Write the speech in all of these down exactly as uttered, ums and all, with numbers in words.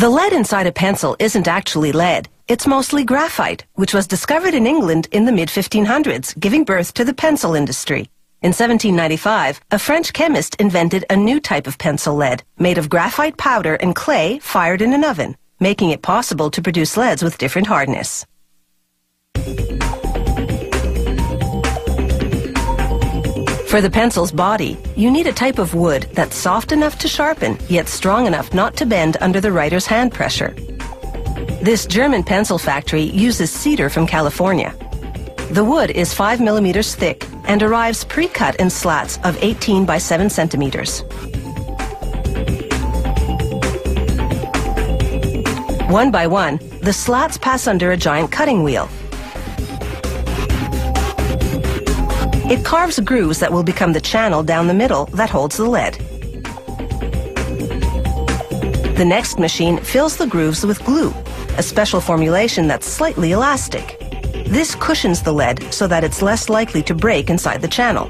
The lead inside a pencil isn't actually lead. It's mostly graphite, which was discovered in England in the mid fifteen hundreds, giving birth to the pencil industry. In seventeen ninety-five, a French chemist invented a new type of pencil lead, made of graphite powder and clay fired in an oven, making it possible to produce leads with different hardness. For the pencil's body, you need a type of wood that's soft enough to sharpen, yet strong enough not to bend under the writer's hand pressure. This German pencil factory uses cedar from California. The wood is five millimeters thick and arrives pre-cut in slats of eighteen by seven centimeters. One by one, the slats pass under a giant cutting wheel. It carves grooves that will become the channel down the middle that holds the lead. The next machine fills the grooves with glue, a special formulation that's slightly elastic. This cushions the lead so that it's less likely to break inside the channel.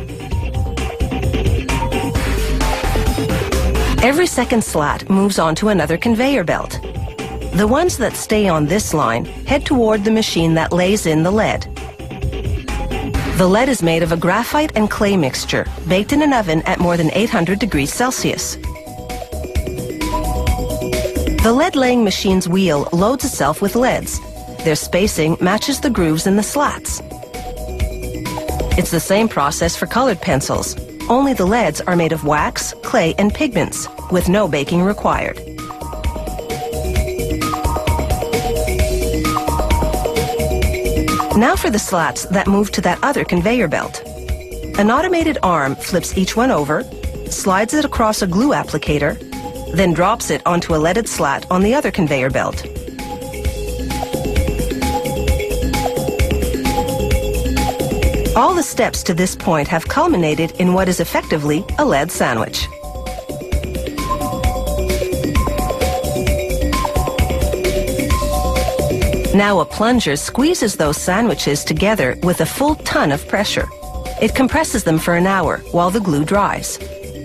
Every second slat moves on to another conveyor belt. The ones that stay on this line head toward the machine that lays in the lead. The lead is made of a graphite and clay mixture, baked in an oven at more than eight hundred degrees Celsius. The lead-laying machine's wheel loads itself with leads. Their spacing matches the grooves in the slats. It's the same process for colored pencils, only the leads are made of wax, clay, and pigments, with no baking required. Now for the slats that move to that other conveyor belt. An automated arm flips each one over, slides it across a glue applicator, then drops it onto a leaded slat on the other conveyor belt. All the steps to this point have culminated in what is effectively a lead sandwich. Now a plunger squeezes those sandwiches together with a full ton of pressure. It compresses them for an hour while the glue dries.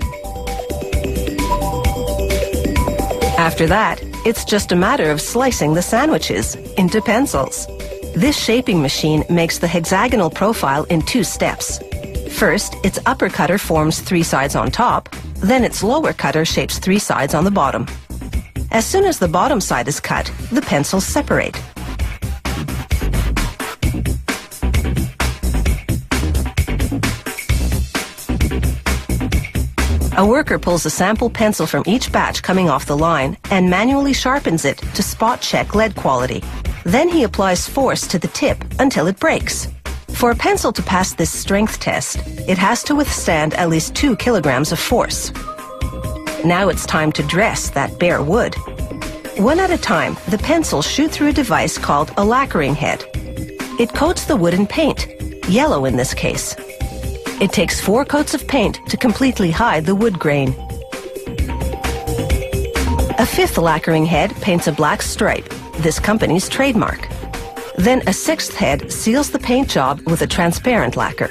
After that, it's just a matter of slicing the sandwiches into pencils. This shaping machine makes the hexagonal profile in two steps. First, its upper cutter forms three sides on top, then its lower cutter shapes three sides on the bottom. As soon as the bottom side is cut, the pencils separate. A worker pulls a sample pencil from each batch coming off the line and manually sharpens it to spot check lead quality. Then he applies force to the tip until it breaks. For a pencil to pass this strength test, it has to withstand at least two kilograms of force. Now it's time to dress that bare wood. One at a time, the pencils shoot through a device called a lacquering head. It coats the wood in paint, yellow in this case. It takes four coats of paint to completely hide the wood grain. A fifth lacquering head paints a black stripe, this company's trademark. Then a sixth head seals the paint job with a transparent lacquer.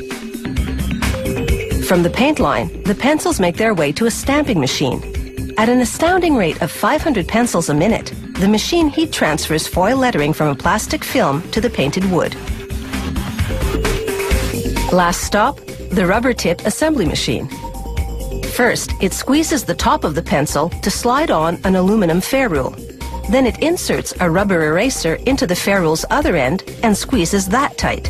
From the paint line, the pencils make their way to a stamping machine. At an astounding rate of five hundred pencils a minute, the machine heat transfers foil lettering from a plastic film to the painted wood. Last stop, the rubber tip assembly machine. First, it squeezes the top of the pencil to slide on an aluminum ferrule. Then it inserts a rubber eraser into the ferrule's other end and squeezes that tight.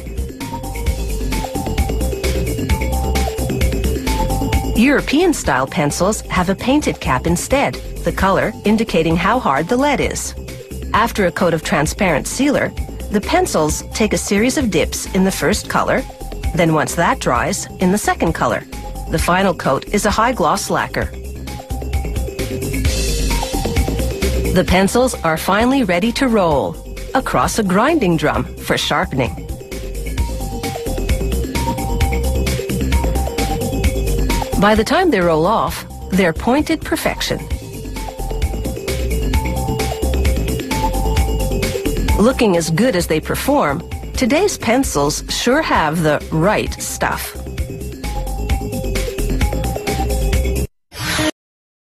European-style pencils have a painted cap instead, the color indicating how hard the lead is. After a coat of transparent sealer, the pencils take a series of dips in the first color, then once that dries, in the second color. The final coat is a high-gloss lacquer. The pencils are finally ready to roll across a grinding drum for sharpening. By the time they roll off, they're pointed perfection. Looking as good as they perform, today's pencils sure have the right stuff.